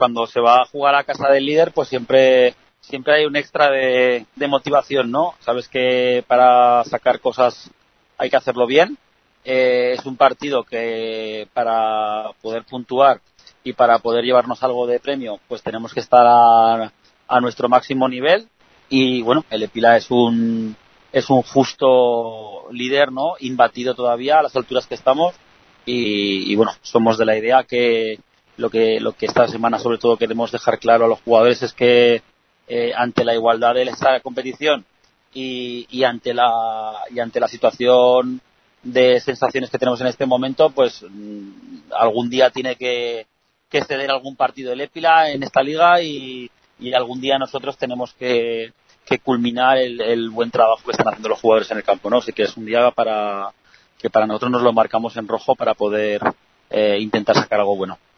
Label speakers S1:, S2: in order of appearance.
S1: cuando se va a jugar a casa del líder, pues siempre hay un extra de motivación, ¿no? Sabes que para sacar cosas hay que hacerlo bien. Es un partido que para poder puntuar y para poder llevarnos algo de premio, pues tenemos que estar a nuestro máximo nivel. Y bueno, el Epila es un justo líder, ¿no? Imbatido todavía a las alturas que estamos. Y bueno, somos de la idea que lo que esta semana sobre todo queremos dejar claro a los jugadores es que ante la igualdad de esta competición y ante la situación de sensaciones que tenemos en este momento, pues algún día tiene que ceder algún partido el Épila en esta liga y algún día nosotros tenemos que culminar el buen trabajo que están haciendo los jugadores en el campo, ¿no? Así que es un día que para nosotros nos lo marcamos en rojo para poder intentar sacar algo bueno.